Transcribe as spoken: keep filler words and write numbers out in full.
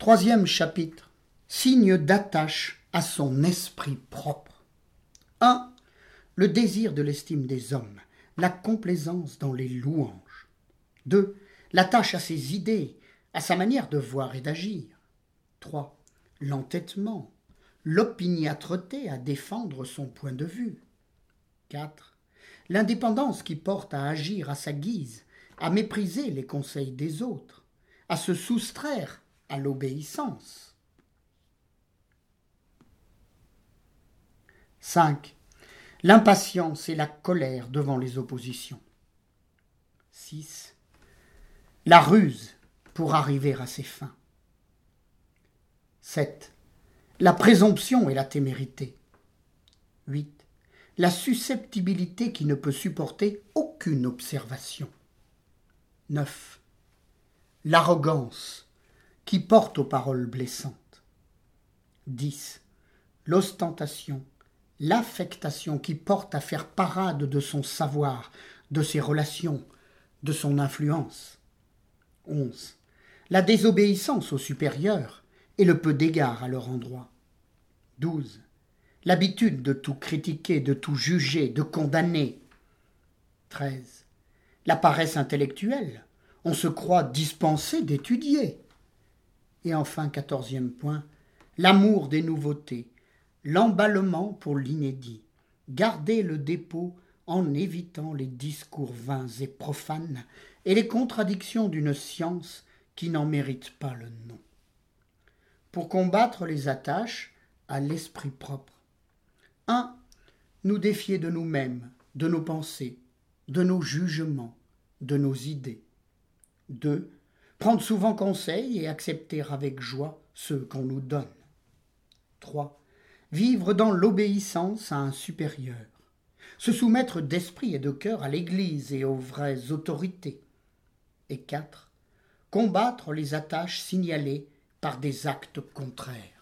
Troisième chapitre. Signe d'attache à son esprit propre. un. Le désir de l'estime des hommes, la complaisance dans les louanges. deux. L'attache à ses idées, à sa manière de voir et d'agir. trois. L'entêtement, l'opiniâtreté à défendre son point de vue. quatre. L'indépendance qui porte à agir à sa guise, à mépriser les conseils des autres, à se soustraire à l'obéissance. cinq. L'impatience et la colère devant les oppositions. six. La ruse pour arriver à ses fins. sept. La présomption et la témérité. huit. La susceptibilité qui ne peut supporter aucune observation. neuf. L'arrogance qui porte aux paroles blessantes. dix. L'ostentation, l'affectation qui porte à faire parade de son savoir, de ses relations, de son influence. onze. La désobéissance aux supérieurs et le peu d'égard à leur endroit. douze. L'habitude de tout critiquer, de tout juger, de condamner. treize. La paresse intellectuelle, on se croit dispensé d'étudier. Et enfin, quatorzième point, l'amour des nouveautés, l'emballement pour l'inédit, garder le dépôt en évitant les discours vains et profanes et les contradictions d'une science qui n'en mérite pas le nom. Pour combattre les attaches à l'esprit propre. un. Nous défier de nous-mêmes, de nos pensées, de nos jugements, de nos idées. deux. Prendre souvent conseil et accepter avec joie ceux qu'on nous donne. trois. Vivre dans l'obéissance à un supérieur. Se soumettre d'esprit et de cœur à l'Église et aux vraies autorités. Et quatre. Combattre les attaches signalées par des actes contraires.